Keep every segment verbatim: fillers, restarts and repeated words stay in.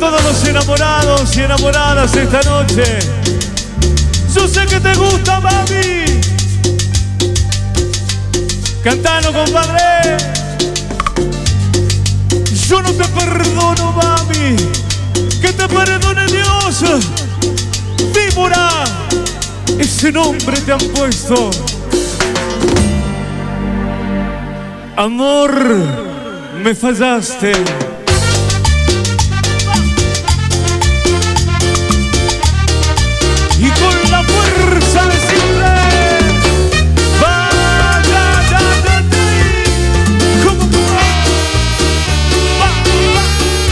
todos los enamorados y enamoradas esta noche. Yo sé que te gusta, mami. Cantalo, compadre. Yo no te perdono, mami. Que te perdone Dios. Víbora, ese nombre te han puesto. Amor, me fallaste. Y con la fuerza de siempre, vaya, ya, ya, ya. ¿Cómo, cómo? Va, va.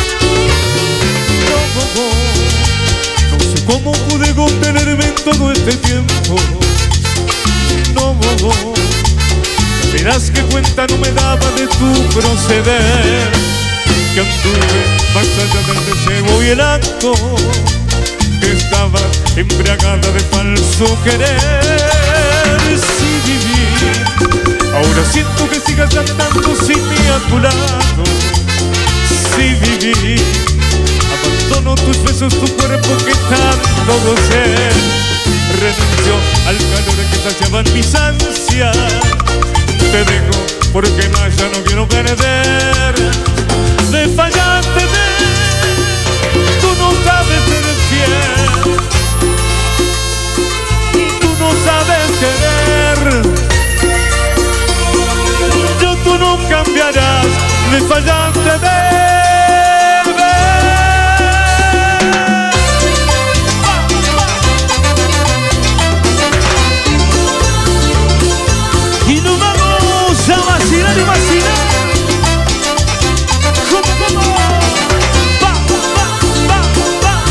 No, no, no. No sé cómo pude contenerme en todo este tiempo. No, no, no. Verás que cuenta no me daba de tu proceder, que anduve más allá del deseo y el acto, que estaba embriagada de falso querer. Sí viví, ahora siento que sigas andando sin mí a tu lado. Sí viví, abandono tus besos, tu cuerpo que tanto gocé. Renuncio al calor que saciaban mis ansias. Te dejo porque más ya no quiero perder. Me fallaste, tú no sabes ser fiel, tú no sabes querer. Yo tú no cambiarás, me fallaste, bebé. Y no vamos a vacilar y vacilar. ¿Cómo, cómo? Va, va, va, va.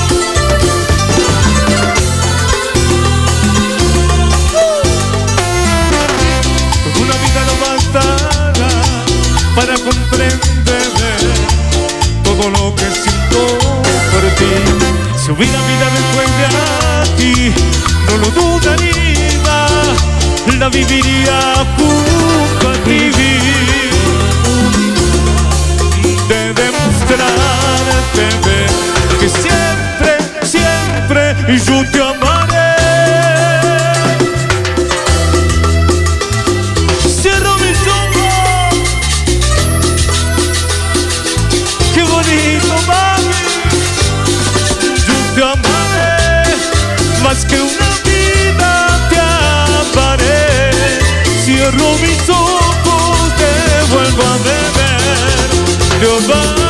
Con una vida no bastará para comprender todo lo que siento por ti. Si hubiera vida después de aquí, no lo dudaría, la viviría junto a ti. De demostrarte que siempre, siempre yo te amaré. Cierro mis ojos, qué bonito, mami. Yo te amaré más que una vida, te amaré. Cierro mis ojos, te vuelvo a beber, te amaré.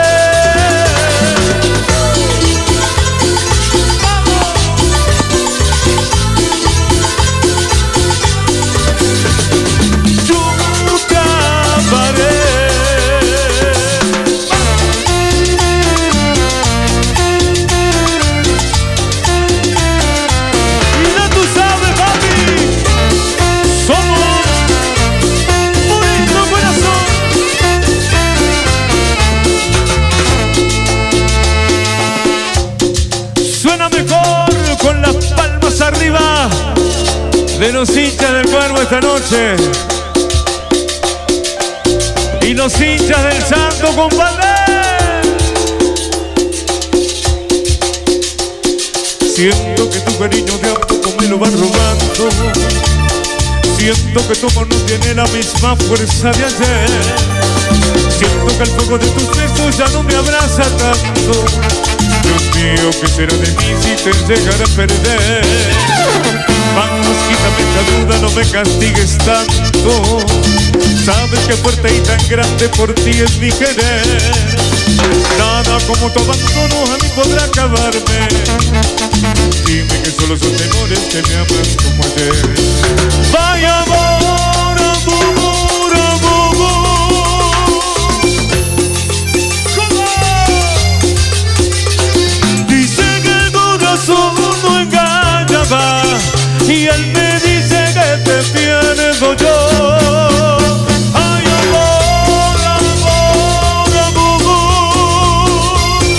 Arriba de los hinchas del Cuervo esta noche y los hinchas del Santo, compadre. Siento que tu cariño de a poco me lo va robando. Siento que tu amor no tiene la misma fuerza de ayer. Siento que el fuego de tus besos ya no me abraza tanto. Dios mío, ¿qué será de mí si te llegara a perder? Vamos, quítame esta duda, no me castigues tanto. Sabes que fuerte y tan grande por ti es mi querer. Nada como tu abandono a mí podrá acabarme. Dime que solo son temores que me amas como ayer. Vaya amor, amor, amor. No engañaba y él me dice que te pierdo yo. Ay, amor, amor, amor.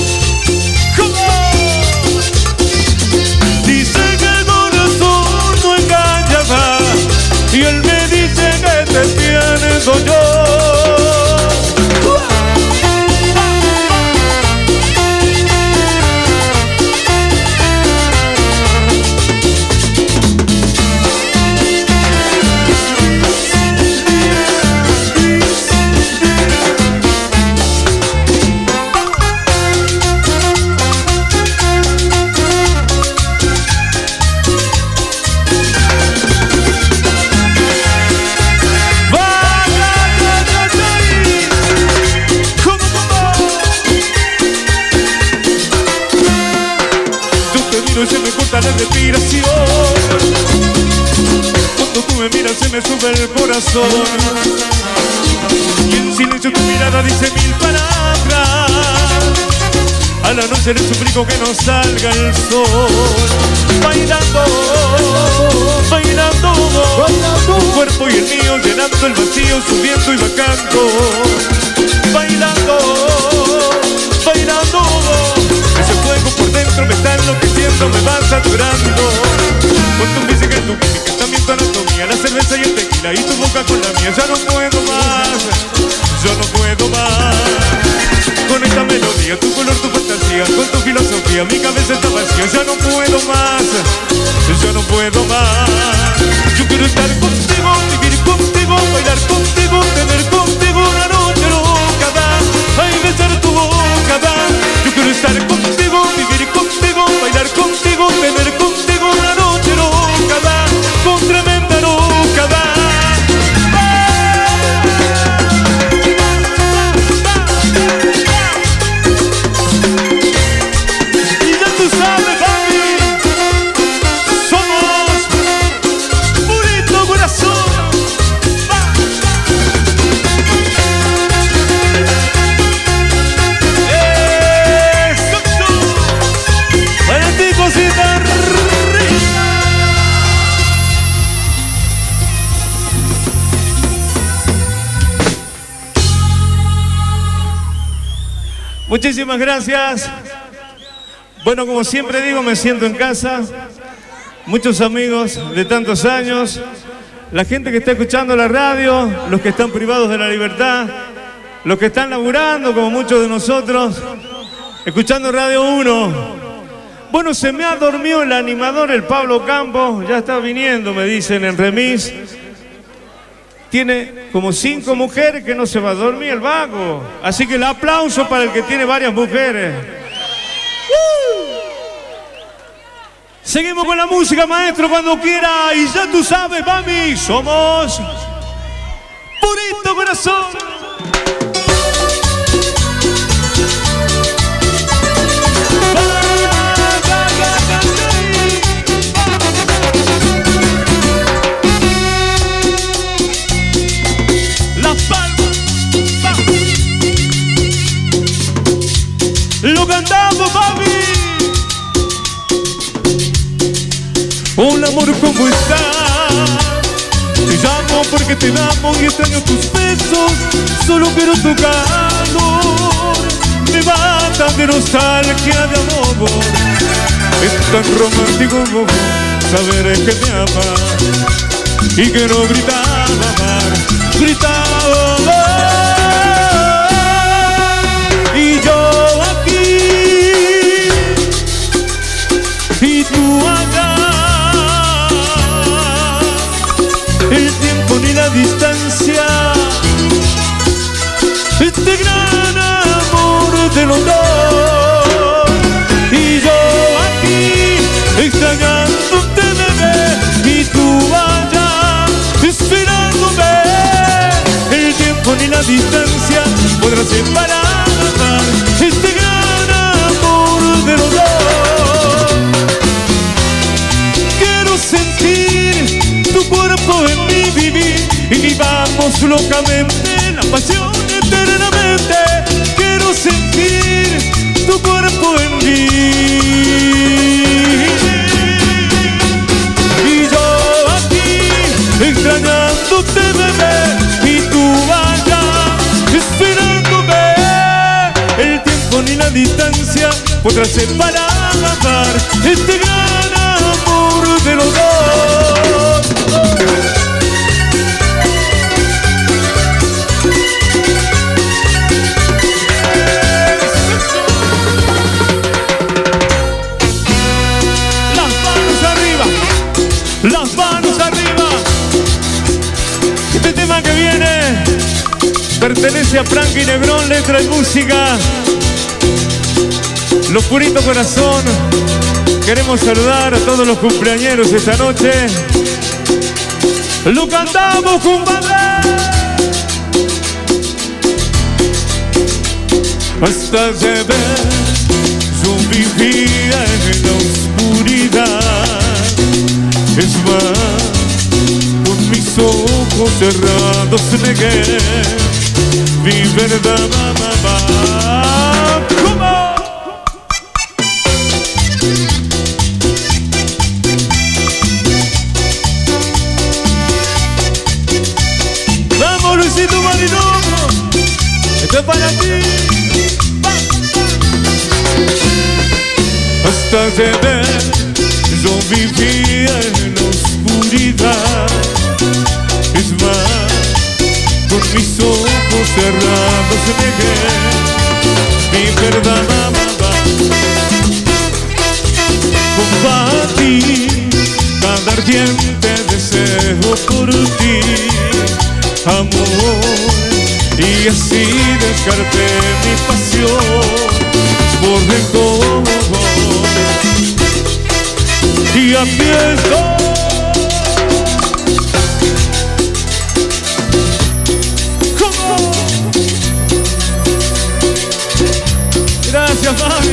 ¿Cómo? Dice que el corazón no engañaba y él me dice que te pierdo yo. beso se me corta la respiración. Cuando tú me miras se me sube el corazón. Y en silencio tu mirada dice mil palabras. A la noche le suplico que no salga el sol. Bailando, bailando, tu cuerpo y el mío llenando el vacío, subiendo y bajando. Bailando, bailando, ese fuego por dentro me está enloqueciendo, me va saturando. Con tu física y tu química, también tu anatomía, la cerveza y el tequila y tu boca con la mía. Ya no puedo más, yo no puedo más. Con esta melodía, tu color, tu fantasía, con tu filosofía, mi cabeza está vacía. Ya no puedo más, yo no puedo más. Yo quiero estar contigo, vivir contigo, bailar contigo, tener contigo una noche loca, da, ay, besar tu boca, da. Yo quiero estar contigo, vivir contigo, bailar contigo, tener contigo una noche loca, da, con tremenda loca, da. Muchísimas gracias. Bueno, como siempre digo, me siento en casa. Muchos amigos de tantos años, la gente que está escuchando la radio, los que están privados de la libertad, los que están laburando, como muchos de nosotros, escuchando Radio uno. Bueno, se me ha dormido el animador, el Pablo Campos, ya está viniendo, me dicen en remis. Tiene como cinco mujeres que no se va a dormir el vago. Así que el aplauso para el que tiene varias mujeres. ¡Uh! Seguimos con la música, maestro, cuando quiera. Y ya tú sabes, mami, somos Purito Corazón. Lo cantamos, papi. Hola, amor, ¿cómo estás? Te llamo porque te amo y extraño tus besos. Solo quiero tu calor. Me matan de nostalgia de amor. Es tan romántico saber que me amas. Y quiero gritar, amar, gritar, amar. Y yo aquí, y tú allá. El tiempo ni la distancia, este gran amor de los dos. Y yo aquí, extrañándote, bebé, y tú allá, esperándome. El tiempo ni la distancia podrá separar este gran amor de los dos. Quiero sentir tu cuerpo en mi vivir y vivamos locamente la pasión eternamente. Quiero sentir tu cuerpo en mí. Y yo aquí extrañándote, bebé, y tú allá esperándome. El tiempo ni la distancia podrá separar este gran amor de los dos. Las manos arriba, las manos arriba. Este tema que viene pertenece a Frankie Negrón, letra y música. Los Purito Corazón, queremos saludar a todos los cumpleañeros esta noche. Lo cantamos, compadre. Hasta se ve, yo vivía en la oscuridad. cerrados negué mi verdad, mamá. ¿Cómo? Vamos, Luisito Marinoco, esto es para ti. Hasta de ver yo vivía en la oscuridad. Es más, con mis ojos cerrados negué mi verdad, mamá. Combatí cada ardiente deseo por ti, amor, y así descarté mi pasión por dentro. Y aquí estoy. ¿Cómo? Gracias, mami.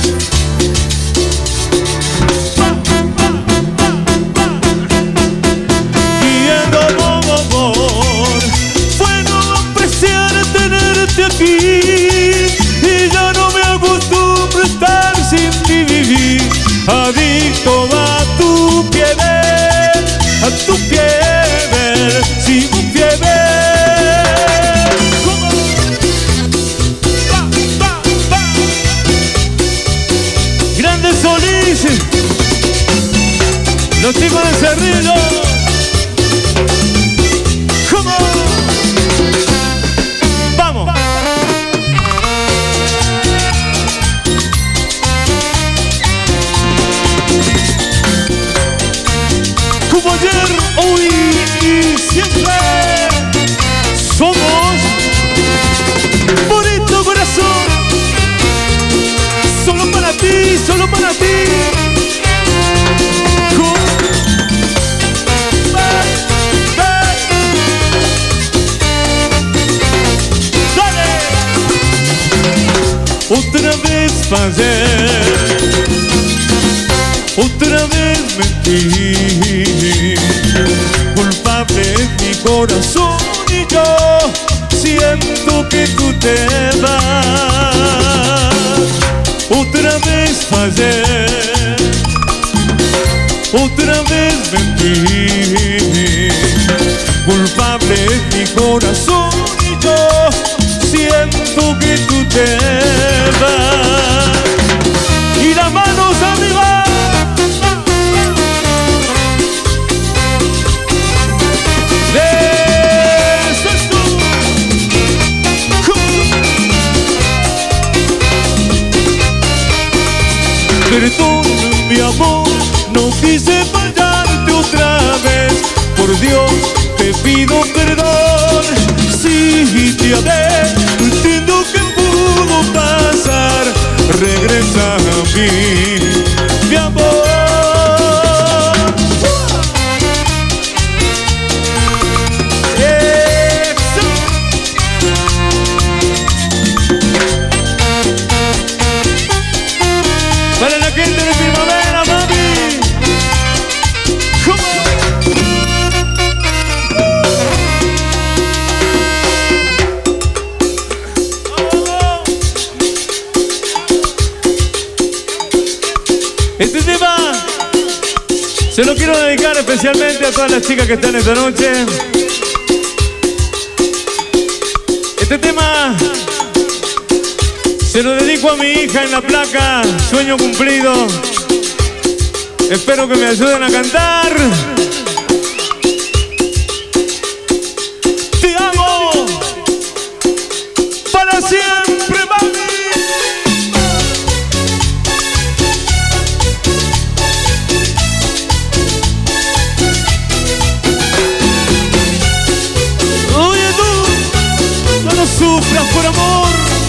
Adicto a tu piel, a tu piel, sin un piel. ¿Cómo? Va, va, va. Grandes Solís, los chicos de Cerrillo. ¿Cómo? Vamos. Ayer, hoy y siempre somos bonito corazón, solo para ti, solo para ti. Dale. Otra vez fallé, otra vez mentí, culpable es mi corazón y yo siento que tú te vas. Otra vez fallé, otra vez mentí, culpable es mi corazón y yo siento que tú te vas. Y las manos arriba. Perdón, mi amor, no quise fallarte otra vez. Por Dios, te pido perdón. Si te amé, no entiendo qué pudo pasar. Regresa a mí, mi amor. Para la gente de Primavera, mami. ¿Cómo? Este tema se lo quiero dedicar especialmente a todas las chicas que están esta noche. Este tema se lo dedico a mi hija en la placa, sueño cumplido. Espero que me ayuden a cantar. Te amo para siempre, mami. Oye tú, no sufras por amor.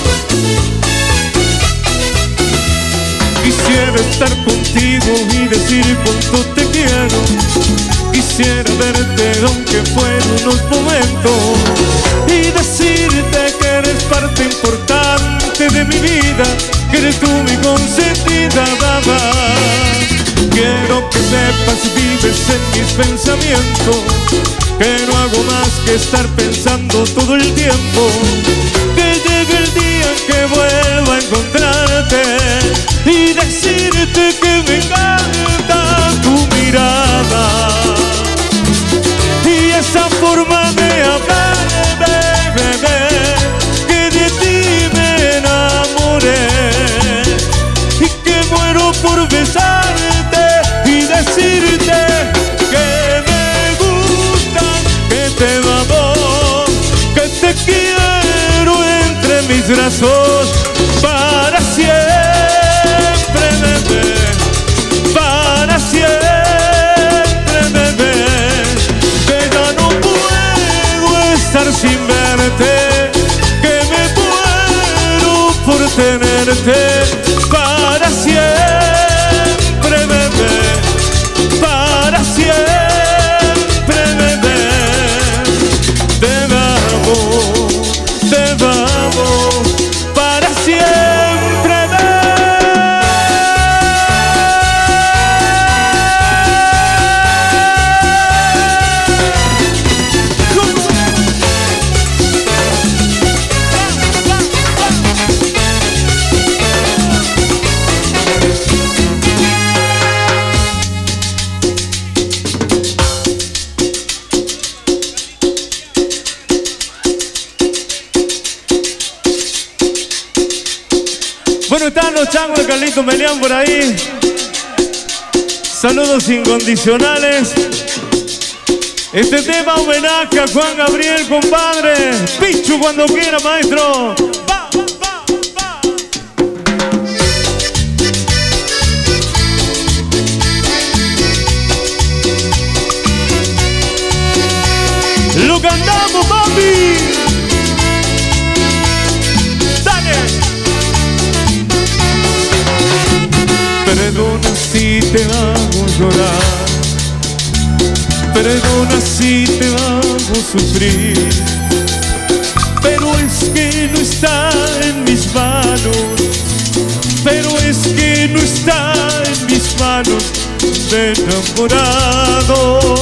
Quisiera estar contigo y decir cuánto te quiero. Quisiera verte aunque fueran unos momentos y decirte que eres parte importante de mi vida, que eres tú mi consentida, mamá. Quiero que sepas, vives en mis pensamientos que no hago más que estar pensando todo el tiempo que llegue el día en que vuelva a encontrarte y decirte que me encanta tu mirada y esa forma de hablar, bebé, que de ti me enamoré y que muero por besarte y decirte que me gusta, que te amo, que te quiero entre mis brazos para siempre, bebé, para siempre, bebé, que ya no puedo estar sin verte, que me muero por tenerte para siempre, bebé, para siempre, bebé. Te amo, te amo para siempre, bebé. Bueno, están los changos de Carlito Melián por ahí. Saludos incondicionales. Este tema homenaje a Juan Gabriel, compadre. Pichu cuando quiera, maestro. Va, va, va. Lo cantamos, papi. Perdona si te hago llorar, perdona si te hago sufrir, pero es que no está en mis manos, pero es que no está en mis manos de enamorado,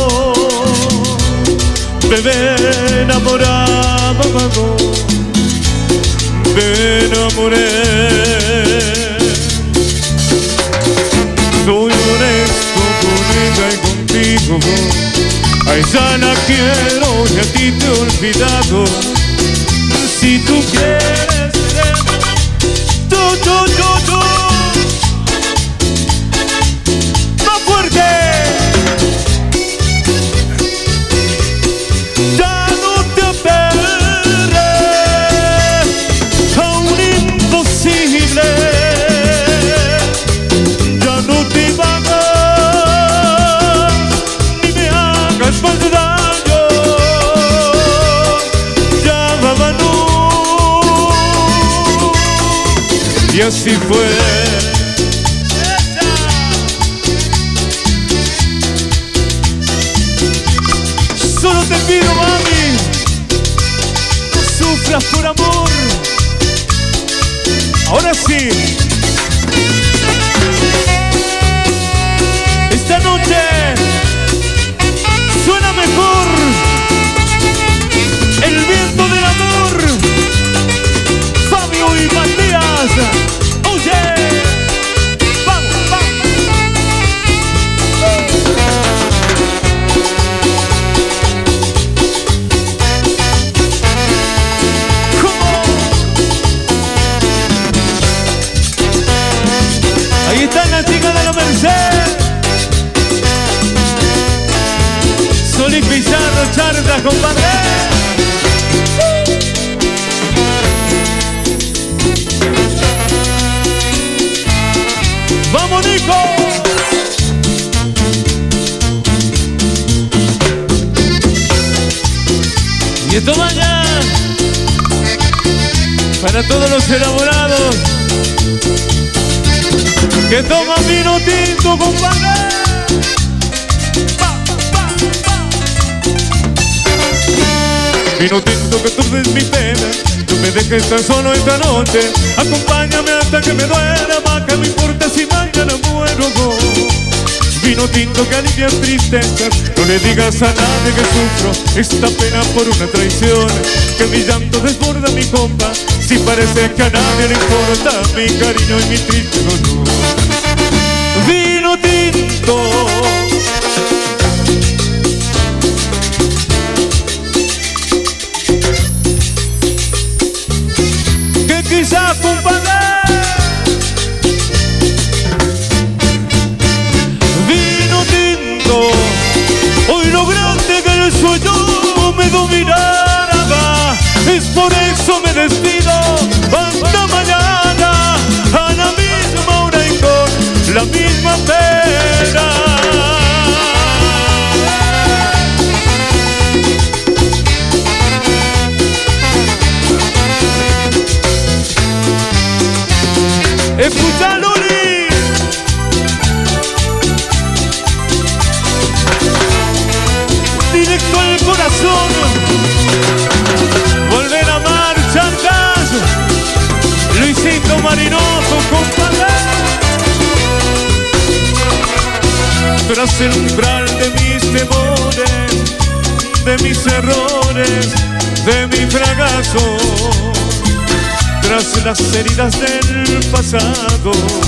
bebé enamorado, me enamoré. Soy honesto con ella y contigo, a ella la quiero y a ti te he olvidado. Si tú quieres, tú, tú, tú, tú. ¡Más fuerte! Ya no te aferres a un imposible. Y así fue. Solo te pido, mami, no sufras por amor. Ahora sí. Esta noche suena mejor el viento del amor. Fabio y Matías. Oye, vamos, vamos. Ahí están las chicas de la Merced. Sol y Pizarro, Charda, compadre. ¡Vamos, Nico! Y esto vaya para todos los enamorados que toman vino tinto, compadre. Va, va, va. Vino tinto que tú des mi pena, no me dejes tan solo esta noche. Acompáñame hasta que me duela, más que me importa si mañana muero. vino tinto que alivia tristezas. No le digas a nadie que sufro esta pena por una traición, que mi llanto desborda mi copa, si parece que a nadie le importa mi cariño y mi triste dolor. Vino tinto, que quizás, compadre, hoy lograste que el sueño me dominara. Es por eso me despido hasta mañana, a la misma hora y con la misma pena. Escucha, Luli, directo al corazón, volver a marchar gas, Luisito Marinoso, compadre. Tras el umbral de mis temores, de mis errores, de mi fracaso, tras las heridas del pasado,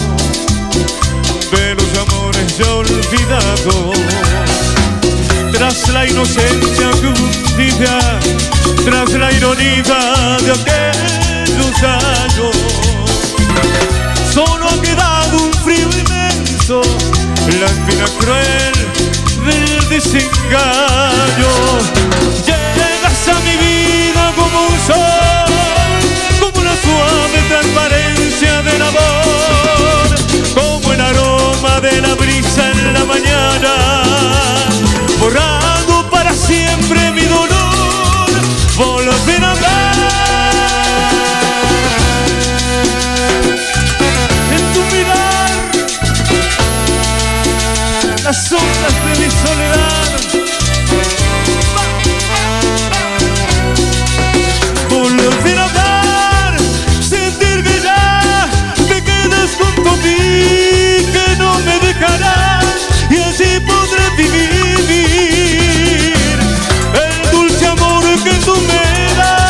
de los amores ya olvidados, tras la inocencia que un día, tras la ironía de aquellos años, solo ha quedado un frío inmenso, la espina cruel del desengaño. Llegas a mi vida como un sol, como la suave transparencia del amor, como el aroma de la brisa en la mañana, borrando para siempre mi dolor, volver a ver en tu mirar las sombras de mi soledad, volver a ver, sentir que ya te quedas junto a mí, que no me dejarás y así podré vivir el dulce amor que tú me das.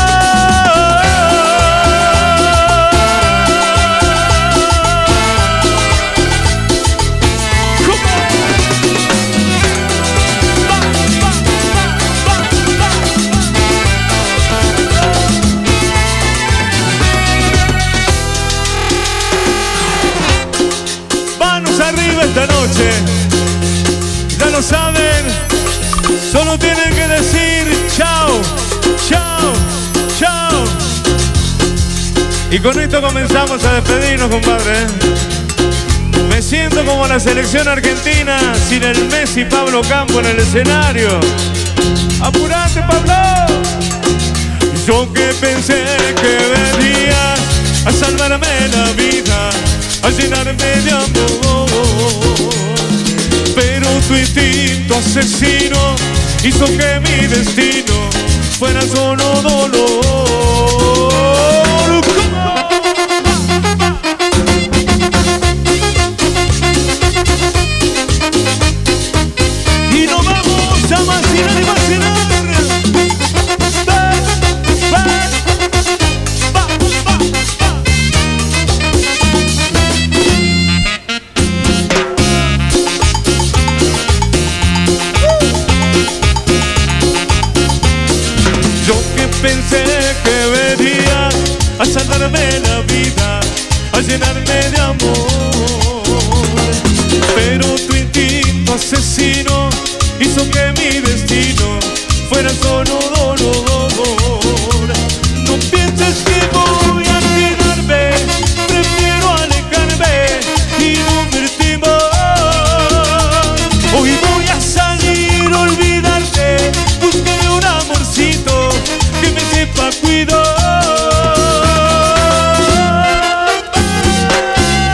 Manos arriba esta noche, ya lo saben, solo tienen que decir chao, chao, chao. Y con esto comenzamos a despedirnos, compadre. Me siento como la selección argentina sin el Messi Pablo Campo en el escenario. ¡Apurate, Pablo! Yo que pensé que venías a salvarme la vida, a llenarme de amor, pero tu instinto asesino hizo que mi destino fuera solo dolor. Y no vamos a vacilar y vacilar. Pensé que venías a salvarme la vida, a llenarme de amor, pero tu instinto asesino hizo que mi destino fuera solo dolor. No pienses que voy a quedarme, prefiero alejarme y no verte más. Hoy voy a salir, olvidarte, buscaré un amorcito que me sepa cuidar.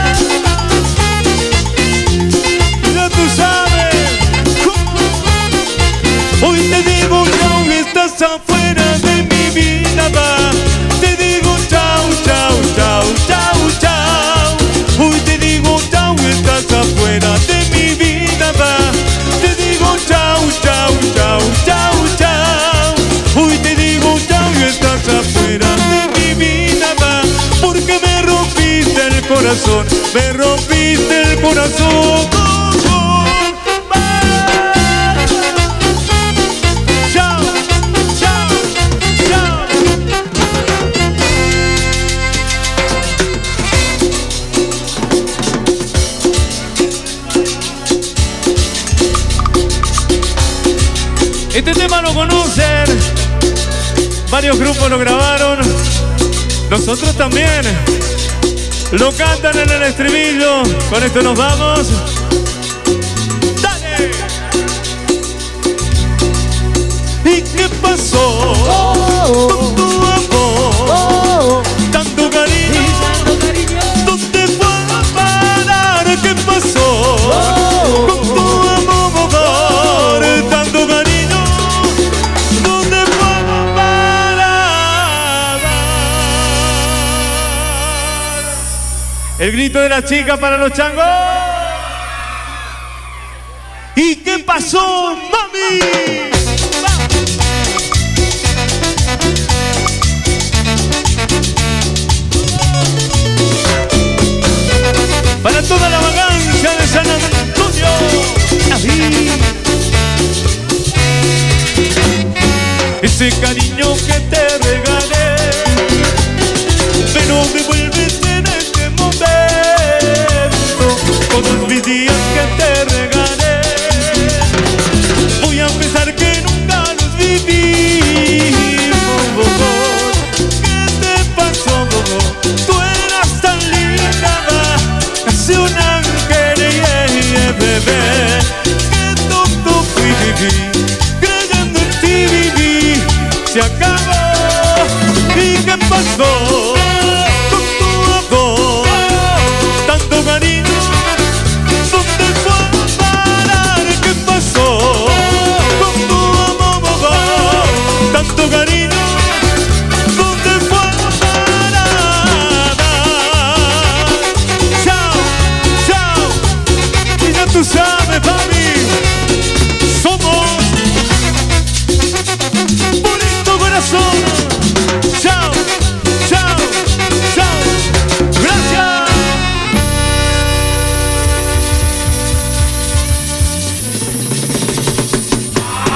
Ya tú sabes, corazón, me rompiste el corazón. Chao, chao, chao. Este tema lo conocen, varios grupos lo grabaron, nosotros también. Lo cantan en el estribillo. Con esto nos vamos. ¡Dale! ¿Y qué pasó con tu amor? Tanto cariño, ¿dónde fue a parar? ¿Qué pasó con tu amor? Tanto cariño, ¿dónde fue a parar? El grito de la chica para los changos. ¿Y qué pasó, mami? Para toda la vagancia de San Antonio. Ahí. Ese cariño que te regalé, pero devuelves en este momento todos mis días que te regalé. Voy a pensar que nunca los vivimos. ¿Qué te pasó? Tú eras tan linda, casi un ángel, yeah, yeah, bebé.